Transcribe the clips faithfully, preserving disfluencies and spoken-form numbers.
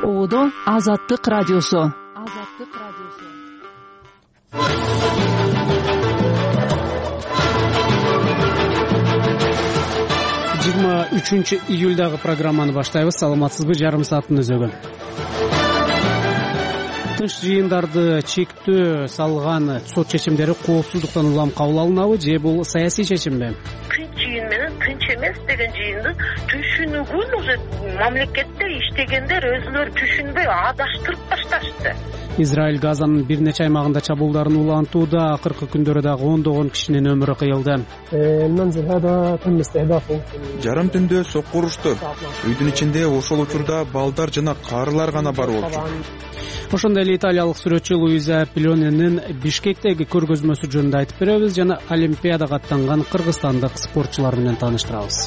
Оодо Азаттык радиосу. Азаттык радиосу. жыйырма үчүнчү июлдагы программаны баштайбыз. Саламатсызбы? Жарым сааттын өзөгү. Тыш жыйындарды чектөө салган сот чечимдери коопсуздуктан улам кабыл алынабы же бул саясий чечимби? Тынч жыйын менен тынч эмес деген жыйындын түшүнүгүн уже мамлекетте иштегендер өзүлөрү түшүнбөй адаштырып башташты. Израиль Газанын бир нече аймагында чабуулдарын улантууда. Акыркы күндөрү дагы ондогон кишинин өмүрү кыйылды. Жарым түндө сокку урушту. Үйдүн ичинде ошол учурда балдар жана карылар гана бар болчу. Ошондой эле италиялык сүрөтчү Луиза Пилоненин Бишкектеги көргөзмөсү жөнүндө айтып беребиз жана Олимпиадага аттанган кыргызстандык спортчулар менен тааныштырабыз.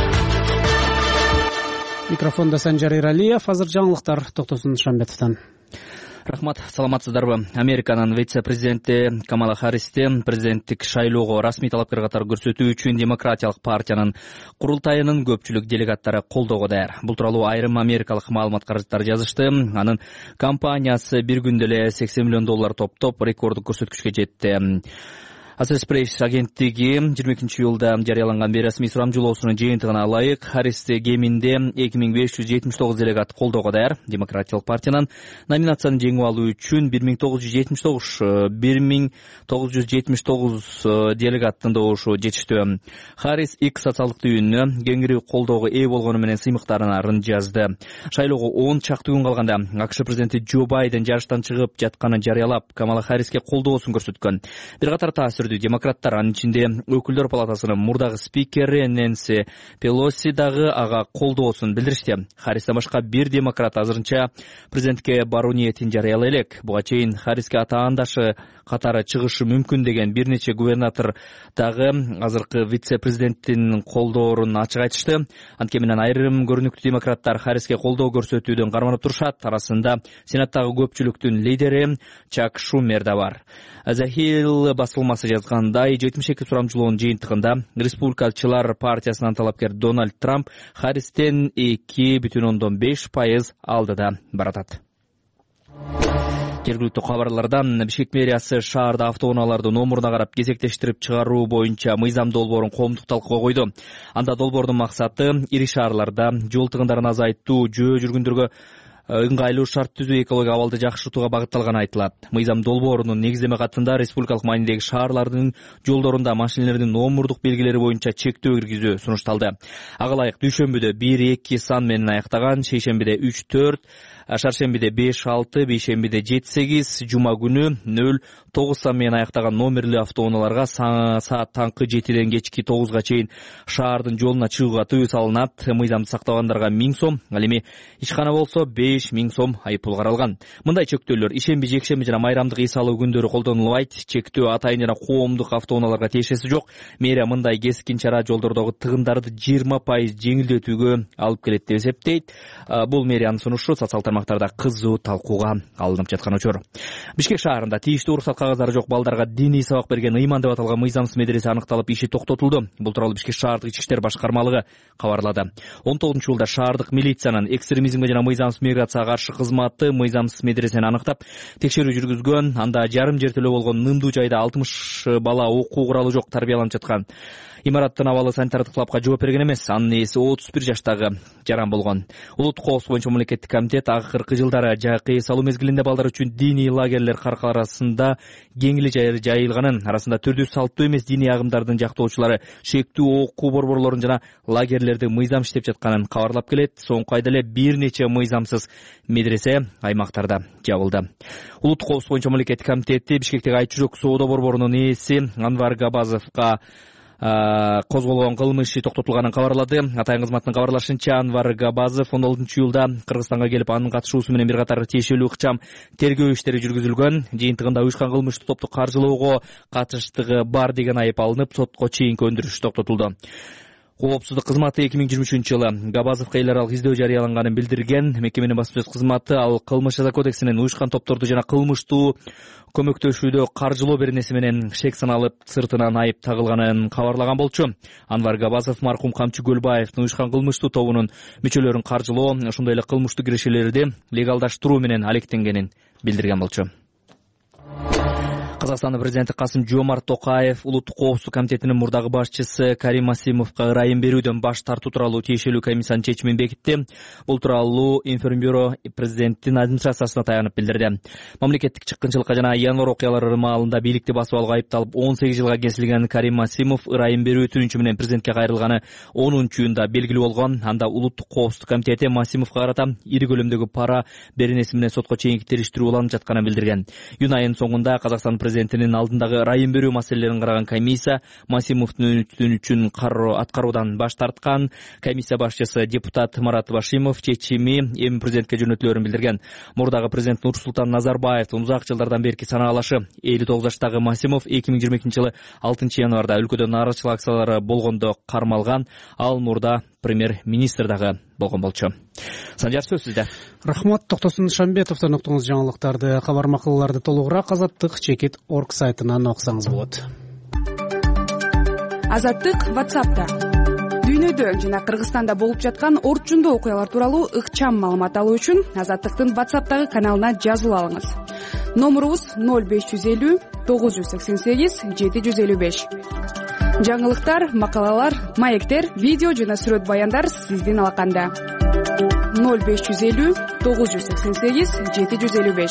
Микрофондо Санжар Иралиев. Азыр жаңылыктар Токтосун Шамбетовдон. Рахмат, саламатсыздарбы? Американын вице-президенти Камала Харристи президенттик шайлоого расмий талапкер катары көрсөтүү үчүн Демократиялык партиянын курултайынын көпчүлүк делегаттары колдоого даяр. Бул тууралуу айрым америкалык маалымат каражаттары жазышты. Анын компаниясы бир күндө эле сексен миллион доллар топтоп рекорддук көрсөткүчкө жетти. Associated Press агенттиги жыйырма экинчи июлда жарыяланган бейресмий сурамжылоосунун жыйынтыгына ылайык Харристи кеминде эки миң беш жүз жетимиш тогуз делегат колдоого даяр. Демократиялык партиянын номинацияны жеңип алуу үчүн бир миң тогуз жүз жетимиш тогуз бир миң тогуз жүз жетимиш тогуз делегаттын добушу жетиштүү. Харрис X социалдык түйүнүнө кеңири колдоого ээ болгону менен сыймыктарын жазды. Шайлоого он чакты күн калганда АКШ президенти Джо Байден жарыштан чыгып жатканын жарыялап, Камала Харриске колдоосун көрсөткөн. Бир катар таасир демократтар, анын ичинде өкүлдөр палатасынын мурдагы спикери Нэнси Пелоси дагы ага колдоосун билдиришти. Харристен башка бир демократ азырынча президентке баруу ниетин жарыялай элек. Буга чейин Харриске атаандашы катары чыгышы мүмкүн деген бир нече губернатор дагы азыркы вице-президенттин колдоорун ачык айтышты. Анткени менен айрым көрүнүктүү демократтар Харриске колдоо көрсөтүүдөн карманып турушат. Арасында сенаттагы көпчүлүктүн лидери Чак Шумер да бар. The Hill басылмасы жазгандай, жетимиш эки сурамжылоонун жыйынтыгында республикачылар партиясынан талапкер Дональд Трамп Харристен эки бүтүн ондон беш пайыз алдыда баратат. Жергиликтүү кабарлардан Бишкек мэриясы шаарда автоунааларды номуруна карап кезектештирип чыгаруу боюнча мыйзам долбоорун коомдук талкууга койду. Анда долбоордун максаты ири шаарларда жол тыгындарын азайтуу, жөө жүргүндөргө ыңгайлуу шарт түзүү, экология абалды жакшыртууга багытталганы айтылат. Мыйзам долбоорунун негиздеме катында республикалык маанидеги шаарлардын жолдорунда машинелердин номурдук белгилери боюнча чектөө киргизүү сунушталды. Ага ылайык дүйшөмбүдө бир эки сан менен аяктаган, шейшембиде үч төрт, шаршембиде беш алты, бейшембиде жети сегиз, жума күнү нөл тогуз сан менен аяктаган номерлүү автоунааларга саат таңкы жетиден кечки тогузга чейин шаардын жолуна чыгууга тыюу салынат. Мыйзамды сактабагандарга миң сом, ал эми ишкана болсо беш миң сом айыппул каралган. Мындай чектөөлөр ишемби, жекшемби жана майрамдык ий салуу күндөрү колдонулбайт. Чектөө атайын жана коомдук автоунааларга тиешеси жок. Мэрия мындай кескин чара жолдордогу тыгындарды жыйырма пайыз жеңилдетүүгө алып келет деп эсептейт. Бул мэриянын сунушу социал тармактарда кызуу талкууга алынып жаткан учур. Бишкек шаарында тийиштүү уруксат кагаздары жок балдарга диний сабак берген ыйман деп аталган мыйзамсыз медресе аныкталып, иши токтотулду. Бул тууралуу Бишкек шаардык ички иштер башкармалыгы кабарлады. он тогузунчу жылда шаардык милициянын экстремизмге жана мыйзамсыз миграцияга каршы кызматы мыйзамсыз медресени аныктап, текшерүү жүргүзгөн. Анда жарым жертөлө болгон нымдуу жайда алтымыш бала окуу куралы жок тарбияланып жаткан. Имараттын абалы санитардык талапка жооп берген эмес. Анын ээси отуз бир жаштагы жаран болгон. Улуттук коопсуздук боюнча мамлекеттик комитет акыркы жылдары жайкы эс алуу мезгилинде балдар үчүн диний лагерлер каркы арасында кеңири жайылганын, арасында түрдүү салттуу эмес диний агымдардын жактоочулары шектүү окуу борборлорун жана лагерлерди мыйзам иштеп жатканын кабарлап келет. Соңку айда эле бир нече мыйзамсыз медресе аймактарда жабылды. Улуттук коопсуздук боюнча мамлекеттик комитети Бишкектеги Айтчу жок соода борборунун ээси Анвар Габазовго козголгон кылмыш иши токтотулганын кабарлады. Атайын кызматтын кабарлашынча, Анвар Габазов он алтынчы июлда Кыргызстанга келип, анын катышуусу менен бир катар тиешелүү ыкчам тергөө иштери жүргүзүлгөн. Жыйынтыгында уюшкан кылмыштык топту каржылоого катыштыгы бар деген айып алынып, сотко чейинки өндүрүш токтотулду. Коопсуздук кызматы эки миң жыйырма үчүнчү жылы Габазовго эл аралык издөө жарыяланганын билдирген. Мекеменин басма сөз кызматы ал кылмыш жаза кодексинин уюшкан топторду жана кылмыштуу көмөктөшүүдө каржылоо беренеси менен шек саналып сыртынан айып тагылганын кабарлаган болчу. Анвар Габазов маркум Камчы Көлбаевдин уюшкан кылмыштуу тобунун мүчөлөрүн каржылоо, ошондой эле кылмыштуу кирешелерди легалдаштыруу менен алектенгенин билдирген болчу. Казакстандын президенти Касым-Жомарт Токаев улуттук коопсуздук комитетинин мурдагы башчысы Карим Масимовго ырайым берүүдөн баш тартуу тууралуу тиешелүү комиссиянын чечимин бекитти. Бул тууралуу Информбюро президенттин администрациясына таянып билдирди. Мамлекеттик чыккынчылыкка жана январь окуялары ырмаалында бийликти басып алууга айыпталып он сегиз жылга кесилген Карим Масимов ырайым берүү өтүнүчү менен президентке кайрылганы онунчу июнда белгилүү болгон. Анда улуттук коопсуздук комитети Масимовго карата ири көлөмдөгү пара беренеси менен сотко чейинки териштирүү уланып жатканын билдирген. Июнь айынын соңунда Казакстан президентинин алдындагы ырайым берүү маселелерин караган комиссия Масимовдун өтүнүчүн аткаруудан баш тарткан. Комиссия башчысы депутат Марат Башимов чечими эми президентке жөнөтүлөөрүн билдирген. Мурдагы президент Нурсултан Назарбаевдин узак жылдардан берки санаалашы элүү тогуз жаштагы Масимов эки миң жыйырма экинчи жылы алтынчы январда өлкөдө нааразычылык акциялары болгондо кармалган. Ал мурда премьер-министр дагы болгон болчу. Санжар, сөз сизде. Рахмат. Токтосун Шамбетовдон уктуңуз жаңылыктарды. Кабар макалаларды толугураак Азаттык чекит точка орг сайтынан окусаңыз болот. Азаттык WhatsApp'та дүйнөдө жана Кыргызстанда болуп жаткан орчундуу окуялар тууралуу ыкчам маалымат алуу үчүн Азаттыктын WhatsApp'тагы каналына жазылып алыңыз. Номурубуз ноль беш жүз элүү тогуз жүз сексен сегиз жети жүз элүү беш. Жаңылыктар, макалалар, маектер, видео жана сүрөт баяндар сиздин алаканда. ноль беш жүз элүү тогуз жүз сексен сегиз жети жүз элүү беш.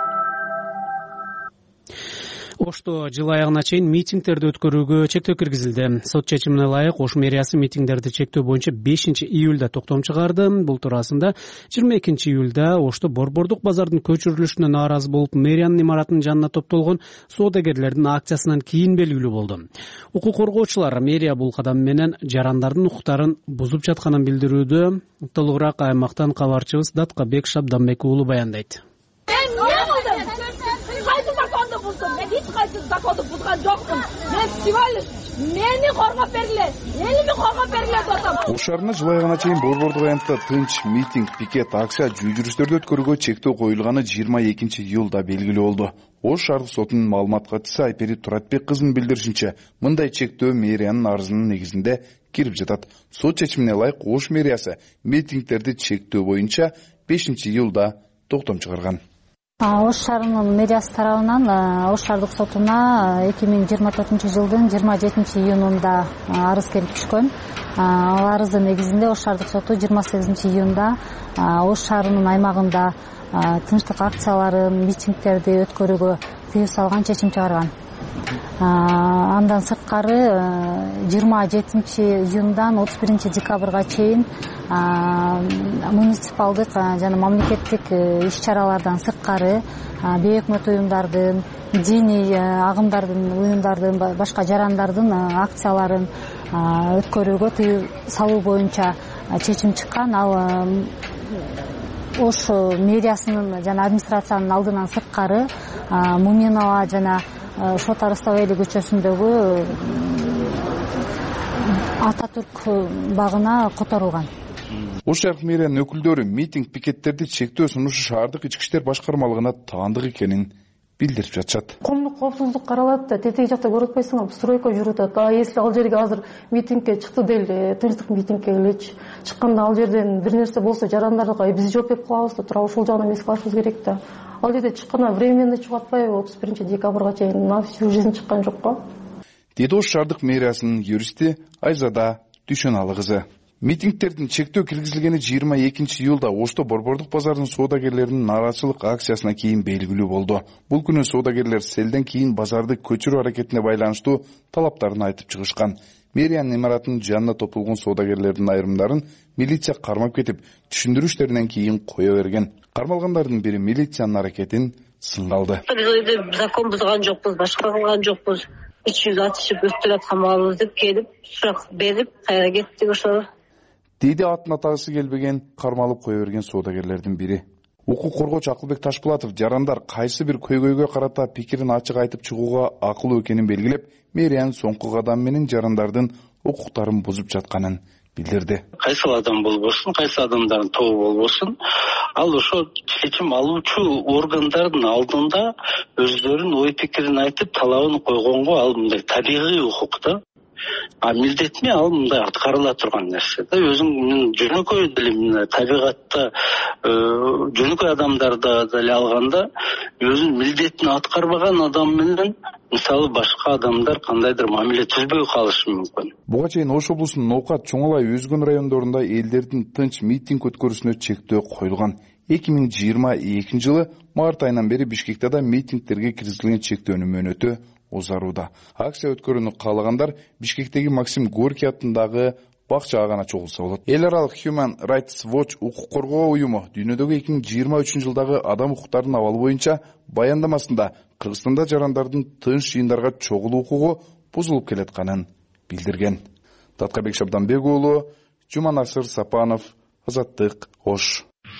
Ошто жыл аягына чейин митингдерди өткөрүүгө чектөө киргизилди. Сот чечимине ылайык Ош мэриясы митингдерди чектөө боюнча бешинчи июлда токтом чыгарды. Бул туурасында жыйырма экинчи июлда Ошто Борбордук базардын көчүрүлүшүнө нааразы болуп мэриянын имаратынын жанына топтолгон соодагерлердин акциясынан кийин белгилүү болду. Укук коргоочулар мэрия бул кадам менен жарандардын укуктарын бузуп жатканын билдирүүдө. Толугураак аймактан кабарчыбыз Даткабек Шабданбек уулу баяндайт. Мен hiç kayıtsız zakodu buzgan жоқпын. Мен всего лишь мени коргоп бергиле. Элими коргоп бергиле досом. Ош шаарында жыл айына чейин борбордук аянтта тынч митинг, пикет, акция, жүрүштөрдү өткөрүүгө чектөө коюлганы жыйырма экинчи июлда белгилүү болду. Ош шаардык сотунун маалымат катчысы Айпери Туратбек кызынын билдиришинче, мындай чектөө мэриянын арызынын негизинде кирип жатат. Сот чечимине ылайык Ош мэриясы митингдерди чектөө боюнча бешинчи июлда токтом чыгарган. Ош шаарынын мэриясы тарабынан Ош шаардык сотуна эки миң жыйырма төртүнчү жылдын жыйырма жетинчи июнунда арыз келип түшкөн. Ал арыздын негизинде Ош шаардык соту жыйырма сегизинчи июнда Ош шаарынын аймагында тынчтык акцияларын, митингдерди өткөрүүгө тыюу салган чечим чыгарган. Андан сырткары жыйырма жетинчи июндан отуз биринчи декабрга чейин муниципалдык жана мамлекеттик иш-чаралардан сырткары бейөкмөт уюмдардын, диний агымдардын, уюмдардын, башка жарандардын акцияларын өткөрүүгө тыюу салуу боюнча чечим чыккан. Ал Ош мэриясынын жана администрациянын алдынан сырткары Муминова жана Шот Арыстабайли көчөсүндөгү Ататүрк багына которулган. Ош шаардык мэриянын өкүлдөрү митинг, пикеттерди чектөө сунушу шаардык ички иштер башкармалыгына таандык экенин билдирип жатышат. Коомдук коопсуздук каралат да, тетеги жакта көрүп атпайсыңбы, стройка жүрүп атат. А если ал жерге азыр митингке чыкты дейли, тынчтык митингке элечи чыкканда ал жерден бир нерсе болсо жарандарға биз жооп берип калабыз да, тура ушул жагынан эмес кылышыбыз керек да. Ал жерде чыкканда временно чыгып атпайбы, отуз биринчи декабрга чейин на всю жизнь чыккан жок го. Деди Ош шаардык мэриясынын юристи Айзада Дүйшөналы кызы. Митингдердин чектөө киргизилгени жыйырма экинчи июлда Ошто Борбордук базардын соодагерлеринин нааразычылык акциясына кийин белгилүү болду. Бул күнү соодагерлер селден кийин базарды көчүрүү аракетине байланыштуу талаптарын айтып чыгышкан. Мэриянын имаратынын жанына топтолгон соодагерлердин айрымдарын милиция кармап кетип, түшүндүрүштеринен кийин кое берген. Кармалгандардын бири милициянын аракетин сынга алды. Биз закон бузган жокпуз, башка кылган жокпуз. үч жүз атышып өттүрөт камалыбыз деп келип, сурак берип, кайра кеттик ошол. Деди атын атагысы келбеген, кармалып кое берген соодагерлердин бири. Укук коргоочу Акылбек Ташпулатов жарандар кайсы бир көйгөйгө карата пикирин ачык айтып чыгууга акылуу экенин белгилеп, мэриянын соңку кадамы менен жарандардын укуктарын бузуп жатканын билдирди. Кайсыл адам болбосун, кайсы адамдардын тобу болбосун, ал ошо чечим алуучу органдардын алдында өздөрүнүн ой пикирин айтып талабын койгонго ал мындай табигый укук да. А милдетме ал мындай аткарыла турган нерсе да. Өзүң жөнөкөй деле табигатта жөнөкөй адамдарда деле алганда өзүнүн милдетин аткарбаган адам менен мисалы башка адамдар кандайдыр мамиле түзбөй калышы мүмкүн. Буга чейин Ош облусунун Ноокат, Чоңалай, Өзгөн райондорунда элдердин тынч митинг өткөрүүсүнө чектөө коюлган. эки миң жыйырма экинчи жылы март айынан бери Бишкекте да митингтерге киргизилген чектөөнүн мөөнөтү узарууда. Акция өткөрүүнү каалагандар Бишкектеги Максим Горький атындагы бакчага гана чогулса болот. Эл аралык Human Rights Watch укук коргоо уюму дүйнөдөгү эки миң жыйырма үчүнчү жылдагы адам укуктарынын абалы боюнча баяндамасында Кыргызстанда жарандардын тынч жыйындарга чогулуу укугу бузулуп келатканын билдирген. Таткабек Шабданбек уулу, Жуманасыр Сапанов, Азаттык, Ош.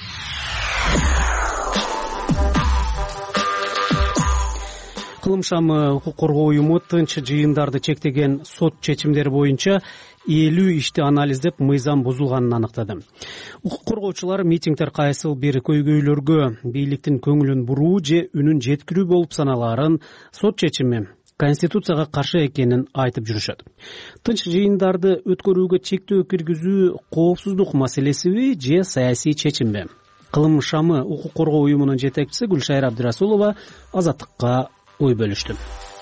Кылым шамы укук коргоо уюму тынч жыйындарды чектеген сот чечимдери боюнча элүү ишти анализдеп мыйзам бузулганын аныктады. Укук коргоочулар митингдер кайсыл бир көйгөйлөргө бийликтин көңүлүн буруу же үнүн жеткирүү болуп саналаарын сот чечими Конституцияга каршы экенин айтып жүрүшөт. Тынч жыйындарды өткөрүүгө чектөө киргизүү коопсуздук маселесиби же саясий чечимби? Кылым шамы укук коргоо уюмунун жетекчиси Гүлшайыр Абдырасулова Азаттыкка ой бөлүштү.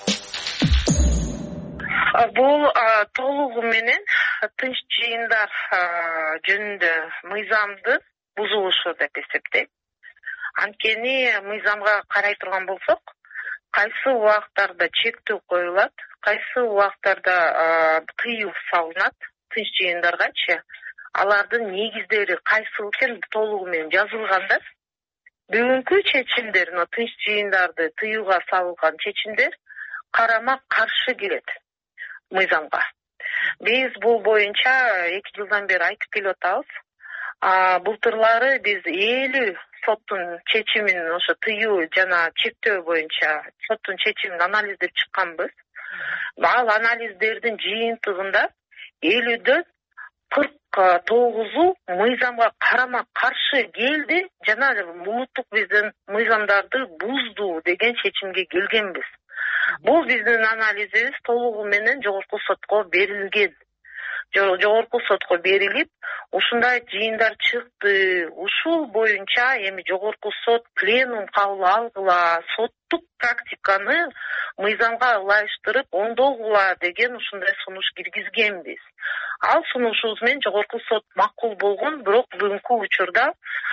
Бул толугу менен тынч жыйындар жөнүндө мыйзамды бузулушу деп эсептейт. Анткени мыйзамга карай турган болсок, кайсы убактарда чектөө коюлат, кайсы убактарда тыюу салынат тынч жыйындаргачы, алардын негиздери кайсыл экен толугу менен жазылган да. Бүгүнкү чечимдер, тынч жыйындарды тыюуга салынган чечимдер карама каршы келет мыйзамга. Биз бул боюнча эки жылдан бери айтып келип атабыз. Былтырлары биз элүү соттун чечимин, ошо тыюу жана чектөө боюнча соттун чечимин анализдеп чыкканбыз. Ал анализдердин жыйынтыгында элүүдөн кырк тогузу мыйзамга карама каршы келди жана улуттук биздин мыйзамдарды бузду деген чечимге келгенбиз. Бул биздин анализибиз толугу менен жогорку сотко берилген. Жогорку сотко берилип, ушундай жыйындар чыкты. Ушул боюнча эми жогорку сот пленум кабыл алгыла, соттук практиканы мыйзамга ылайыштырып оңдогула деген ушундай сунуш киргизгенбиз. Ал сунушубуз менен жогорку сот макул болгон, бирок бүгүнкү учурда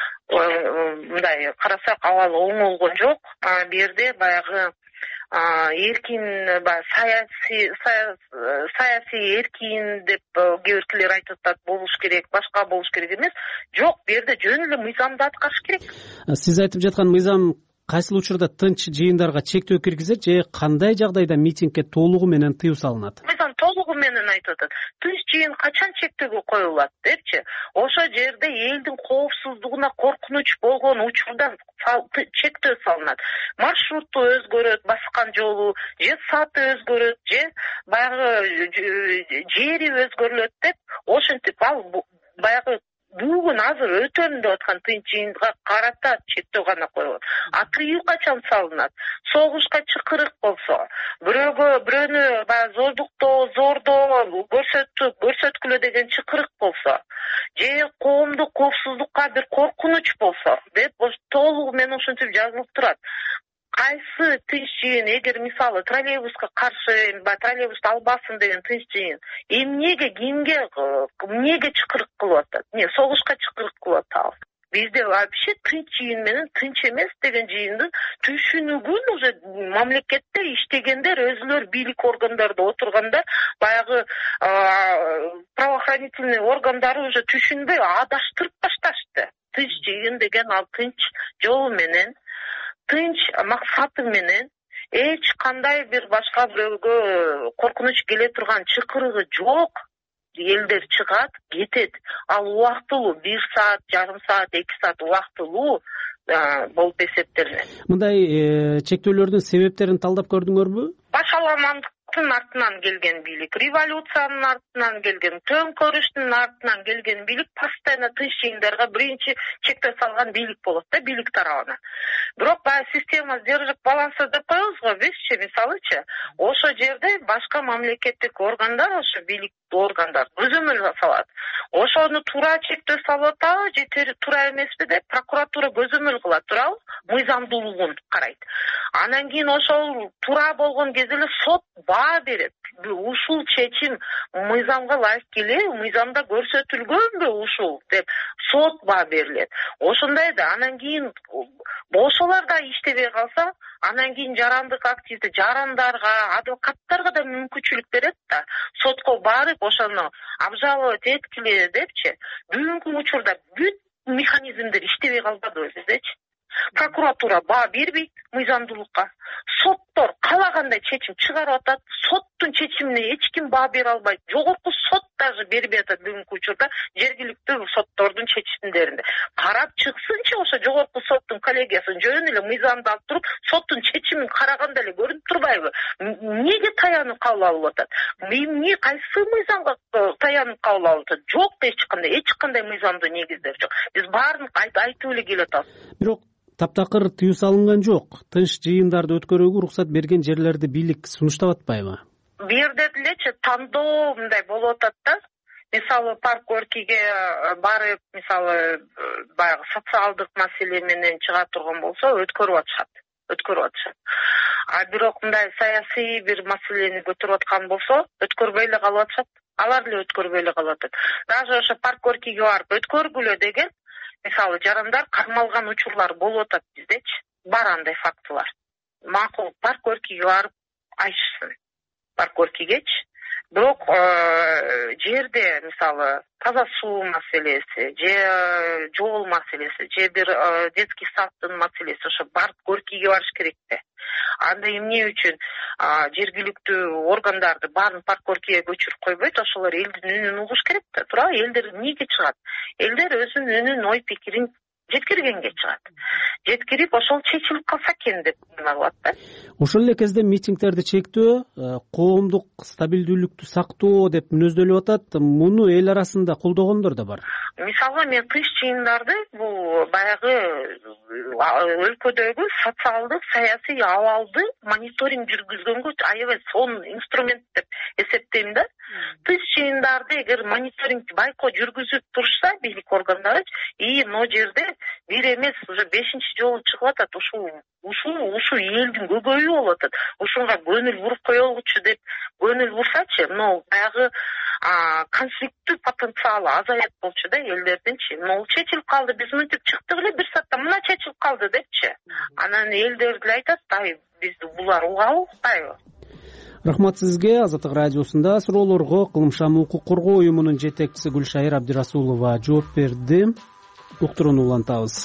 мындай карасак абал оңолгон жок. Бу жерде баягы эркин саясий саясий эркин деп кээ биркилер айтып атат, болуш керек, башка болуш керек эмес. Жок, бу жерде жөн эле мыйзамды аткарыш керек. Сиз айтып жаткан мыйзам кайсыл учурда тынч жыйындарга чектөө киргизет же кандай жагдайда митингге толугу менен тыюу салынат? Мыйзам толугу менен айтып атат. Тынч жыйын качан чектөөгө коюлат депчи? Ошо жерде элдин коопсуздугуна коркунуч болгон учурда чектөө салынат. Маршрутту өзгөрөт, баскан жолу, же сааты өзгөрөт, же баягы жери өзгөрүлөт деп, ошентип ал баягы бүгүн азыр өтөм деп аткан тынч жыйынга карата чектөө гана коюлат. А тыюу качан салынат? Согушка чакырык болсо, бирөөгө бирөөнү баягы зордуктоо, зордоо, көрсөтүп, көрсөткүлө деген чакырык болсо, же коомдук коопсуздукка бир коркунуч болсо деп толугу менен ушинтип жазылып турат. Кайсы тынч жыйын, эгер мисалы троллейбуска каршы, троллейбусту албасын деген тынч жыйын, эмнеге, кимге, эмнеге чакырык кылып атат? Не, согушка чакырык кылып атабы? Бизде вообще тынч жыйын менен тынч эмес деген жыйындын түшүнүгүн уже мамлекетте иштегендер, өзүлөр бийлик органдарында отурганда баягы правоохранительный органдары уже түшүнбөй адаштырып башташты. Тынч жыйын деген ал тынч жолу менен, тынч максаты менен, эч кандай бир башка бирөөгө коркунуч келе турган чакырыгы жок. Элдер чыгат, кетет. Ал убактылуу бир саат, жарым саат, эки саат убактылуу болуп эсептелинет. Мындай чектөөлөрдүн себептерин талдап көрдүңөрбү? Башаламандык соттун артынан келген бийлик, революциянын артынан келген, төңкөрүштүн артынан келген бийлик постоянно тынч жыйындарга биринчи чектөө салган бийлик болот да, бийлик тарабынан. Бирок баягы система сдержек баланса деп коебуз го бизчи, мисалычы, ошо жерде башка мамлекеттик органдар, ошо бийлик органдар көзөмөл салат. Ошону туура чектөө салып атабы же туура эмеспи деп прокуратура көзөмөл кылат, туурабы? Мыйзамдуулугун карайт. Анан кийин ошол туура болгон кезде эле сот баа берет. Ушул чечим мыйзамга ылайык келеби, мыйзамда көрсөтүлгөнбү ушул деп сот баа берилет. Ошондой да анан кийин ошолор да иштебей калса, анан кийин жарандык активди жарандарга, адвокаттарга да мүмкүнчүлүк берет да. Сотко барып ошону обжаловать эткиле депчи. Бүгүнкү учурда бүт механизмдер иштебей калбадыбы биздечи? Прокуратура баа бербейт мыйзамдуулукка. Соттор каалагандай чечим чыгарып атат. Соттун чечимине эч ким баа бере албайт. Жогорку сот даже бербей атат бүгүнкү учурда жергиликтүү соттордун чечимдеринде. Карап чыксынчы ошо жогорку соттун коллегиясын жөн эле мыйзамды алып туруп, соттун чечимин караганда эле көрүнүп турбайбы? Эмнеге таянып кабыл алып атат? Эмне кайсы мыйзамга таянып кабыл алып атат? Жок, эч кандай, эч кандай мыйзамдуу негиздер жок. Биз баарын айтып эле келатабыз. Бирок таптакыр тыюу салынган жок. Тынч жыйындарды өткөрүүгө уруксат берген жерлерди бийлик сунуштап атпайбы? Бу жерде делечи тандоо мындай болуп атат да. Мисалы парк Горькийге барып, мисалы баягы социалдык маселе менен чыга турган болсо, өткөрүп атышат. Өткөрүп атышат. А бирок мындай саясий бир маселени көтөрүп аткан болсо, өткөрбөй эле калып атышат. Алар деле өткөрбөй эле калып атат. Даже ошо парк Горькийге барып өткөргүлө деген мисалы жарандар кармалган учурлар болуп атат биздечи. Бар андай фактылар. Макул парк Горькийге барып айтышсын. Парк Горькийгечи. Бирок жерде мисалы таза суу маселеси, же жол маселеси, же бир детский садтын маселеси ошо парк Горькийге барыш керек да. Анда эмне үчүн жергиликтүү органдарды баарын парк Горькийге көчүрүп койбойт, ошолор элдин үнүн угуш керек да, туурабы? Элдер эмнеге чыгат? Элдер өзүнүн үнүн, ой пикирин жеткиргенге чыгат. Жеткирип ошол чечилип калса экен деп кылат да. Ошол эле кезде митингдерди чектөө, коомдук стабилдүүлүктү сактоо деп мүнөздөлүп атат. Муну эл арасында колдогондор да бар. Мисалы мен тынч жыйындарды бул баягы өлкөдөгү социалдык, саясий абалды мониторинг жүргүзгөнгө аябай сонун инструмент деп эсептейм да. Тынч жыйындарды эгер мониторинг байкоо жүргүзүп турушса бийлик органдары, и могу жерде бир эмес уже бешинчи жолу чыгып атат. Ушул ушул ушул элдин көбөйүү болуп атат. Ушунга көңүл буруп коелучу деп көңүл бурсачы, но баягы конфликттүү потенциалы азаят болчу да элдердинчи. Могу чечилип калды, биз мынтип чыктык эле бир саатта мына чечилип калды депчи. Анан элдер деле айтат, ай бизди булар угабы, укпайбы? Рахмат сизге. Азаттык радиосунда суроолорго Кылымшам укук коргоо уюмунун жетекчиси Гүлшайыр Абдирасулова жооп берди. Уктурууну улантабыз.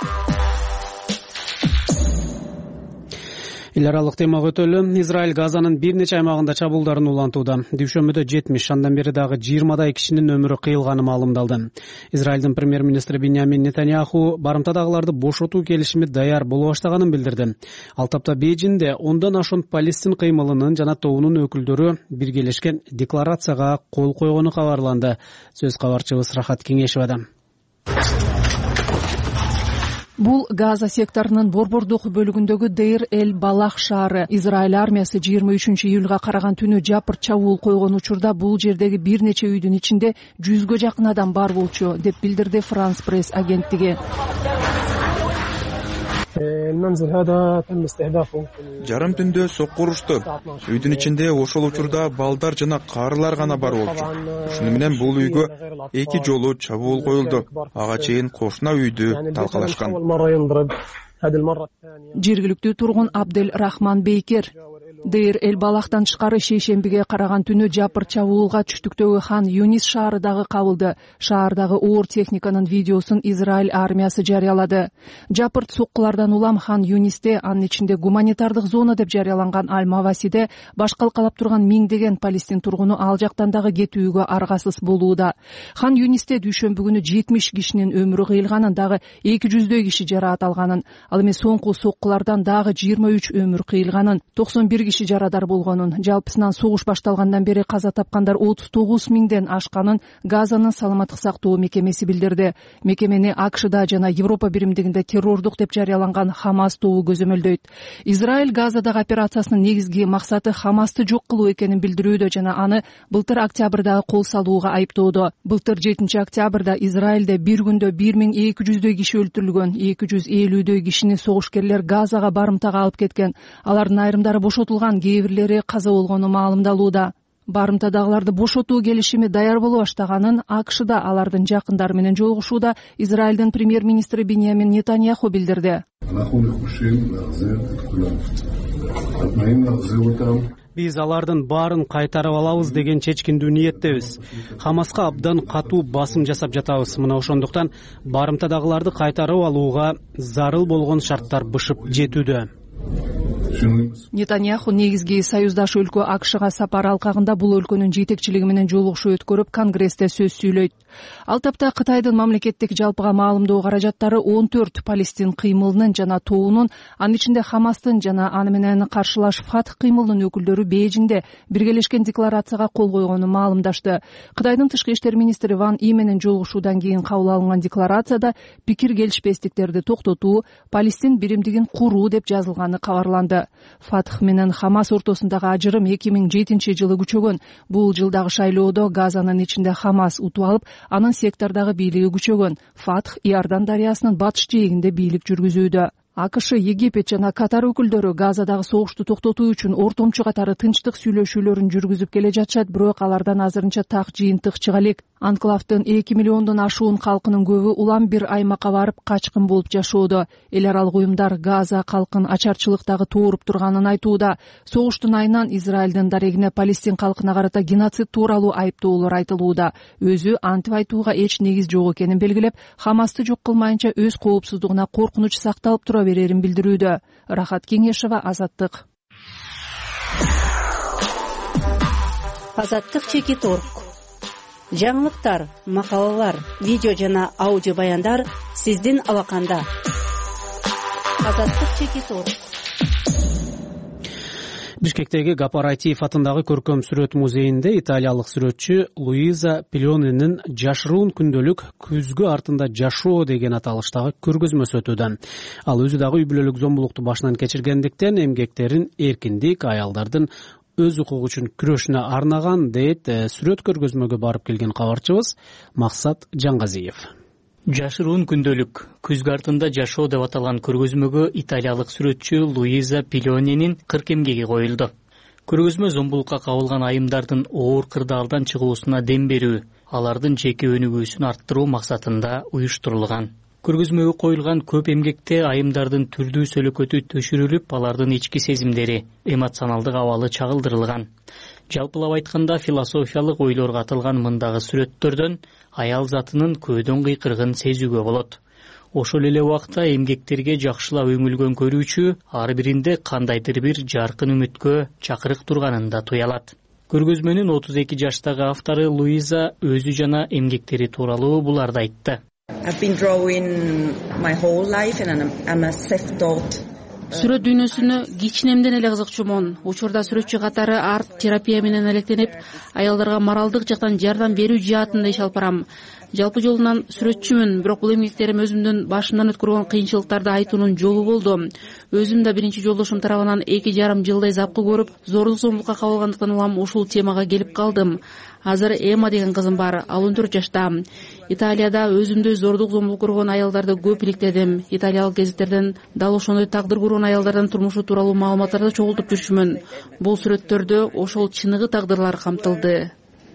Эл аралык темага өтөлү. Израиль Газанын бир нече аймагында чабуулдарын улантууда. Дүйшөмбүдө жетимиш, андан бери дагы жыйырмадай кишинин өмүрү кыйылганы маалымдалды. Израилдин премьер-министри Биньямин Нетаньяху барымтадагыларды бошотуу келишими даяр боло баштаганын билдирди. Ал тапта Бейжиңде ондон ашуун Палестин кыймылынын жана тобунун өкүлдөрү биргелешкен декларацияга кол койгону кабарланды. Сөз кабарчыбыз Рахат Кеңешевадан. Бул Газа секторунун борбордук бөлүгүндөгү Дейр эль Балах шаары. Израиль армиясы жыйырма үчүнчү июлга караган түнү жапыр чабуул койгон учурда бул жердеги бир нече үйдүн ичинде жүзгө жакын адам бар болчу, деп билдирди Франс пресс агенттиги. Жарым түндө сокку урушту. Үйдүн ичинде ошол учурда балдар жана карылар гана бар болчу. Ушуну менен бул үйгө эки жолу чабуул коюлду. Ага чейин кошуна үйдү талкалашкан. Жергиликтүү тургун Абдель Рахман Бейкер Дейр эль Балахтан тышкары шейшембиге караган түнү жапыр чабуулга түштүктөгү Хан Юнис шаары дагы кабылды. Шаардагы оор техниканын видеосун Израиль армиясы жарыялады. Жапырт соккулардан улам Хан Юнисте, анын ичинде гуманитардык зона деп жарыяланган Аль-Мавасиде баш калкалап турган миңдеген Палестин тургуну ал жактан дагы кетүүгө аргасыз болууда. Хан Юнисте дүйшөмбү күнү жетимиш кишинин өмүрү кыйылганын, дагы эки жүздөй киши жараат алганын, ал эми соңку соккулардан дагы жыйырма үч өмүр кыйылганын, токсон бир киши жарадар болгонун, жалпысынан согуш башталгандан бери каза тапкандар отуз тогуз миңден ашканын Газанын саламаттык сактоо мекемеси билдирди. Мекемени АКШда жана Европа биримдигинде террордук деп жарыяланган Хамас тобу көзөмөлдөйт. Израиль Газадагы операциясынын негизги максаты Хамасты жок кылуу экенин билдирүүдө жана аны былтыр октябрдагы кол салууга айыптоодо. Былтыр жетинчи октябрда Израилде бир күндө бир миң эки жүздөй киши өлтүрүлгөн, эки жүз элүүдөй кишини согушкерлер Газага барымтага алып кеткен. Алардын айрымдары бошотулган, кээ бирлери каза болгону маалымдалууда. Барымтадагыларды бошотуу келишими даяр боло баштаганын АКШда алардын жакындары менен жолугушууда Израилдин премьер-министри Биньямин Нетаньяху билдирди. Биз алардын баарын кайтарып алабыз деген чечкиндүү ниеттебиз. Хамаска абдан катуу басым жасап жатабыз. Мына ошондуктан барымтадагыларды кайтарып алууга зарыл болгон шарттар бышып жетүүдө. Нетаньяху негизги союздаш өлкө АКШга сапар алкагында бул өлкөнүн жетекчилиги менен жолугушуу өткөрүп, Конгрессте сөз сүйлөйт. Ал тапта Кытайдын мамлекеттик жалпыга маалымдоо каражаттары он төрт Палестин кыймылынын жана тобунун, анын ичинде Хамастын жана аны менен каршылаш Фатх кыймылынын өкүлдөрү Бейжиңде биргелешкен декларацияга кол койгонун маалымдашты. Кытайдын тышкы иштер министри Ван И менен жолугушуудан кийин кабыл алынган декларацияда пикир келишпестиктерди токтотуу, Палестин биримдигин куруу деп жазылганы кабарланды. Фатх менен Хамас ортосундагы ажырым эки миң жетинчи жылы күчөгөн. Бул жылдагы шайлоодо Газанын ичинде Хамас утуп алып, анын сектордагы бийлиги күчөгөн. Фатх Иордан дарыясынын батыш жээгинде бийлик жүргүзүүдө. АКШ, Египет жана Катар өкүлдөрү Газадагы согушту токтотуу үчүн ортомчу катары тынчтык сүйлөшүүлөрүн жүргүзүп келе жатышат, бирок алардан азырынча так жыйынтык чыга элек. Анклавдын эки миллиондон ашуун калкынын көбү улам бир аймакка барып качкын болуп жашоодо. Эл аралык уюмдар Газа калкын ачарчылыктагы тууруп турганын айтууда. Согуштун айынан Израилдин дарегине Палестин калкына карата геноцид тууралуу айыптоолор айтылууда. Өзү антип айтууга эч негиз жок экенин белгилеп, Хамасты жок кылмайынча өз коопсуздугуна коркунуч сакталып тура берерин билдирүүдө. Рахат Кеңешева, Азаттык. Азаттык чекит орг. Жаңылыктар, макалалар, видео жана аудио баяндар сиздин алаканда. Азаттык чекит орг. Бишкектеги Гапарайтиев атындагы көркөм сүрөт музейинде италиялык сүрөтчү Луиза Пилонинин жашыруун күндөлүк күзгү артында жашоо деген аталыштагы көргөзмөсү өтүүдө. Ал өзү дагы үй бүлөлүк зомбулукту башынан кечиргендиктен эмгектерин эркиндик, аялдардын өз укугу үчүн күрөшүнө арнаган дейт сүрөт көргөзмөгө барып келген кабарчыбыз Максат Жаңгазиев. Жашыруун күндөлүк күзгү артында жашоо деп аталган көргөзмөгө италиялык сүрөтчү Луиза Пилонинин кырк эмгеги коюлду. Көргөзмө зомбулукка кабылган айымдардын оор кырдаалдан чыгуусуна дем берүү, алардын жеке өнүгүүсүн арттыруу максатында уюштурулган. Көргөзмөгө коюлган көп эмгекте айымдардын түрдүү сөлөкөтү төшүрүлүп, алардын ички сезимдери, эмоционалдык абалы чагылдырылган. Жалпылап айтканда, философиялык ойлор катылган мындагы сүрөттөрдөн аял затынын көөдөн кыйкыргын сезүүгө болот. Ошол эле убакта эмгектерге жакшылап өңүлгөн көрүүчү ар биринде кандайдыр бир жаркын үмүткө чакырык турганын да туя алат. Көргөзмөнүн отуз эки жаштагы автору Луиза өзү жана эмгектери тууралуу буларды айтты. Сүрөт дүйнөсүнө кичинемден эле кызыкчумун. Учурда сүрөтчү катары арт терапия менен алектенип, аялдарга моралдык жактан жардам берүү жаатында иш алып барам. Жалпы жолунан сүрөтчүмүн, бирок бул эмгектерим өзүмдүн башымдан өткөргөн кыйынчылыктарды айтуунун жолу болду. Өзүм да биринчи жолдошум тарабынан эки жарым жылдай запкы көрүп, зорлук зомбулукка кабылгандыктан улам ушул темага келип калдым. Азыр Эма деген кызым бар, ал он төрт жашта. Италияда өзүмдөй зордук зомбулук көргөн аялдарды көп иликтедим. Италиялык гезиттерден дал ошондой тагдыр көргөн аялдардын турмушу тууралуу маалыматтарды чогултуп жүрчүмүн. Бул сүрөттөрдө ошол чыныгы тагдырлар камтылды.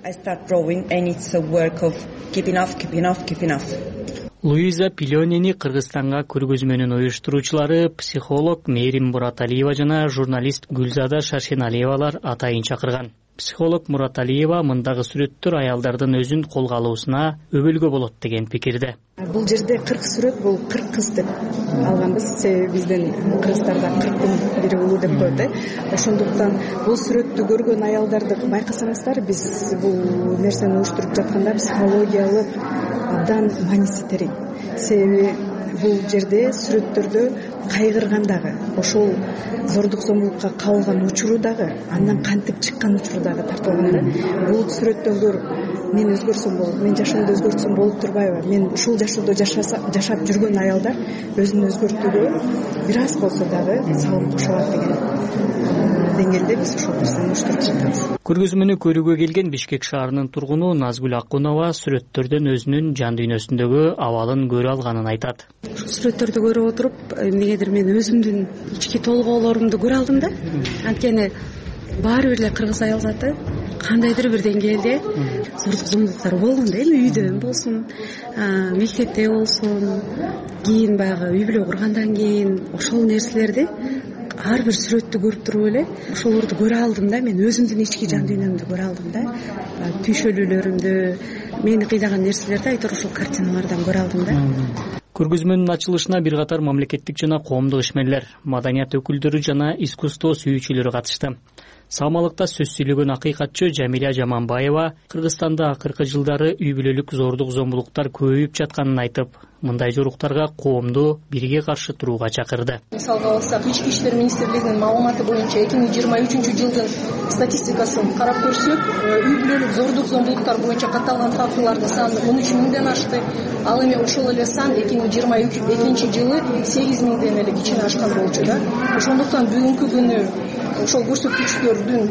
Луиза Пилонини Кыргызстанга көргөзмөнүн уюштуруучулары психолог Мээрим Мураталиева жана журналист Гүлзада Шаршеналиевалар атайын чакырган. Психолог Мураталиева мындагы сүрөттөр аялдардын өзүн колго алуусуна өбөлгө болот деген пикирде. Бул жерде кырк сүрөт, бул кырк кыз деп алганбыз, себеби биздин Кыргызстанда кырктын бири улуу деп коет э. Ошондуктан бул сүрөттү көргөн аялдарды байкасаңыздар, биз бул нерсени уюштуруп жатканда психологиялык абдан мааниси терең. Себеби бул жерде сүрөттөрдө кайгырган дагы, ошол зордук зомбулукка кабылган учуру дагы, андан кантип чыккан учуру дагы тартылган да. Бул сүрөттөрдөр мен өзгөрсөм болот, мен жашоомду өзгөртсөм болуп турбайбы? Мен ушул жашоодо жашап жүргөн аялдар өзүн өзгөртүүгө бир аз болсо дагы салым кошо алат деген деңгээлде биз ушул нерсени уюштуруп жатабыз. Көргөзмөнү көрүүгө келген Бишкек шаарынын тургуну Назгүл Акунова сүрөттөрдөн өзүнүн жан дүйнөсүндөгү абалын көрө алганын айтат. Ушул сүрөттөрдү көрүп отуруп, эмнегедир мен өзүмдүн ички толгоолорумду көрө алдым да. Анткени баары бир эле кыргыз аял заты кандайдыр бир деңгээлде зордук зомбулуктар болгон да, эми үйдөн болсун, мектепте болсун, кийин баягы үй бүлө кургандан кийин ошол нерселерди ар бир сүрөттү көрүп туруп эле ошолорду көрө алдым да. Мен өзүмдүн ички жан дүйнөмдү көрө алдым да. Түйшөлүүлөрүмдү, мени кыйнаган нерселерди айтор ушул картиналардан көрө алдым да. Көргөзмөнүн ачылышына бир катар мамлекеттик жана коомдук ишмерлер, маданият өкүлдөрү жана искусство сүйүүчүлөрү катышты. Самалыкта сөз сүйлөгөн акыйкатчы Жамиля Жаманбаева Кыргызстанда акыркы жылдары үй бүлөлүк зордук зомбулуктар көбөйүп жатканын айтып, мындай жоруктарга коомду бирге каршы турууга чакырды. Мисалга алсак, Ички иштер министрлигинин маалыматы боюнча эки миң жыйырма үчүнчү жылдын статистикасын карап көрсөк, үй бүлөлүк зордук зомбулуктар боюнча катталган фактылардын саны он үч миңден ашты. Ал эми ошол эле сан эки миң жыйырма экинчи жылы сегиз миңден эле кичине ашкан болчу да. Ошондуктан бүгүнкү күнү ошол көрсөткүчтөрдүн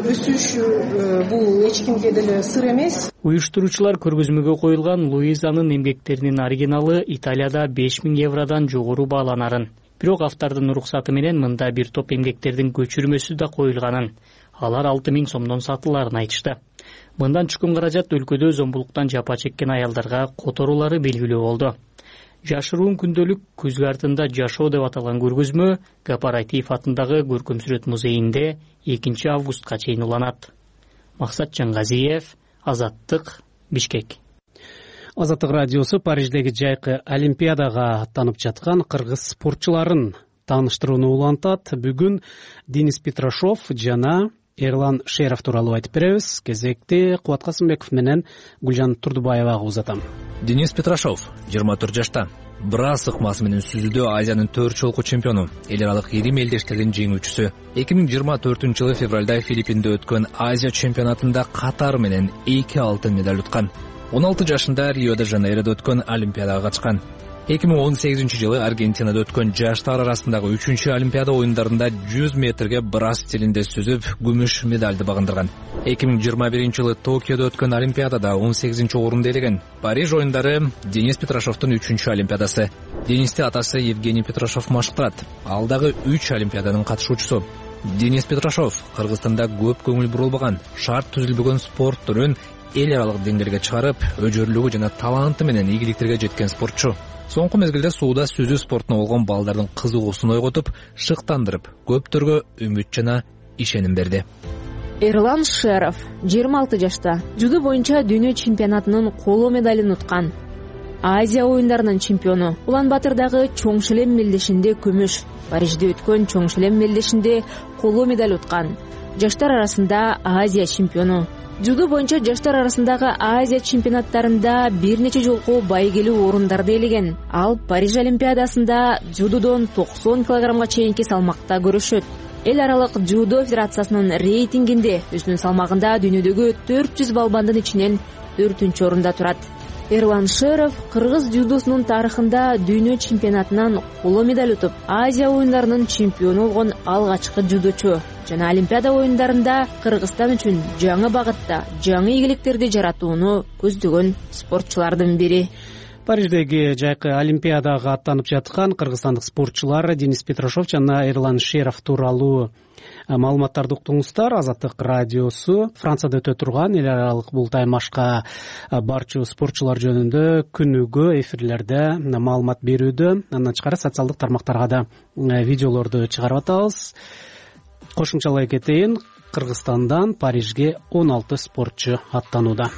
өсүшү бул эч кимге деле сыр эмес. Уюштуруучулар көргөзмөгө коюлган Луизанын эмгектеринин оригиналы Италияда беш миң евродон жогору бааланарын, бирок автордун уруксаты менен мында бир топ эмгектердин көчүрмөсү да коюлганын, алар алты миң сомдон сатыларын айтышты. Мындан чыккан каражат өлкөдө зомбулуктан жапа чеккен аялдарга которуулары белгилүү болду. Жашыруун күндөлүк күзгү артында жашоо деп аталган көргөзмө Гапаратиев атындагы көркөм сүрөт музейинде экинчи августка чейин уланат. Максат Жангазиев, Азаттык, Бишкек. Азаттык радиосу Париждеги жайкы Олимпиадага аттанып жаткан кыргыз спортчуларын тааныштырууну улантат. Бүгүн Денис Петрашов жана Эрлан Шеров тууралуу айтып беребиз. Кезекти Кубат Касымбеков менен Гүлжан Турдубаевага узатам. Денис Петрашов жыйырма төрт жашта. Брас ыкмасы менен сүзүүдө Азиянын төрт жолку чемпиону, эл аралык ирим элдештердин жеңүүчүсү. эки миң жыйырма төртүнчү жылы февралда Филиппинде өткөн Азия чемпионатында катар менен эки алтын медаль уткан. он алты жашында Рио-де-Жанейродо өткөн Олимпиадага катышкан. эки миң он сегизинчи жылы Аргентинада өткөн жаштар арасындагы үчүнчү Олимпиада оюндарында жүз метрге брас стилинде сүзүп, күмүш медальды багындырган. эки миң жыйырма биринчи жылы Токиодо өткөн Олимпиадада он сегизинчи орунду ээлеген. Париж оюндары Денис Петрашовдун үчүнчү Олимпиадасы. Денисти атасы Евгений Петрашов машыктырат. Ал дагы үч Олимпиаданын катышуучусу. Денис Петрашов Кыргызстанда көп көңүл бурулбаган, шарт түзүлбөгөн спорт түрүн эл аралык деңгээлге чыгарып, өжөрлүгү жана таланты менен ийгиликтерге жеткен спортчу. Соңку мезгилде сууда сүзүү спортуна болгон балдардын кызыгуусун ойготуп, шыктандырып, көптөргө үмүт жана ишеним берди. Эрлан Шеров жыйырма алты жашта, жудо боюнча дүйнө чемпионатынын коло медалын уткан. Азия оюндарынын чемпиону. Улан-Батырдагы чоң шелем мелдешинде күмүш, Парижде өткөн чоң шелем мелдешинде коло медаль уткан. Жаштар арасында Азия чемпиону. Жудо боюнча жаштар арасындагы Азия чемпионаттарында бир нече жолку байгелүү орундарды ээлеген. Ал Париж Олимпиадасында жудодон токсон килограммга чейинки салмакта көрүшөт. Эл аралык жудо федерациясынын рейтингинде өзүнүн салмагында дүйнөдөгү төрт жүз балбандын ичинен төртүнчү орунда турат. Эрлан Шеров кыргыз жудосунун тарыхында дүйнө чемпионатынан коло медаль утуп, Азия оюндарынын чемпиону болгон алгачкы жудочу жана Олимпиада оюндарында Кыргызстан үчүн жаңы багытта жаңы ийгиликтерди жаратууну көздөгөн спортчулардын бири. Париждеги жайкы Олимпиадага аттанып жаткан кыргызстандык спортчулар Денис Петрашов жана Эрлан Шеров тууралуу маалыматтарды уктуңуздар. Азаттык радиосу Францияда өтө турган эл аралык бул таймашка барчу спортчулар жөнүндө күнүгө эфирлерде маалымат берүүдө. Андан тышкары социалдык тармактарга да видеолорду чыгарып атабыз. Кошумчалай кетейин, Кыргызстандан Парижге он алты спортчу аттанууда.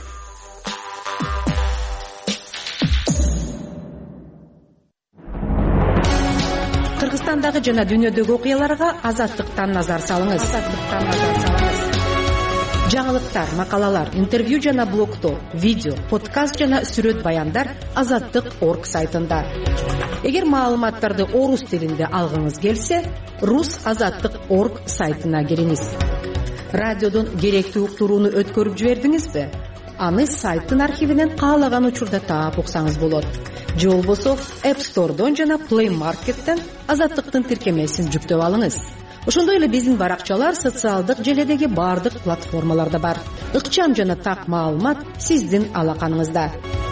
Кыргызстандагы жана дүйнөдөгү окуяларга Азаттыктан назар салыңыз. жаңылыктар, макалалар, интервью жана блогтор, видео, подкаст жана сүрөт баяндар Азаттык точка орг сайтында. Эгер маалыматтарды орус тилинде алгыңыз келсе, рус азаттык точка орг сайтына кириңиз. Радиодон керектүү уктурууну өткөрүп жибердиңизби? Аны сайттын архивинен каалаган учурда таап уксаңыз болот. Же болбосо App Store'дон жана Play Market'тен Азаттыктын тиркемесин жүктөп алыңыз. Ошондой эле биздин баракчалар социалдык желедеги бардык платформаларда бар. Ыкчам жана так маалымат сиздин алаканыңызда.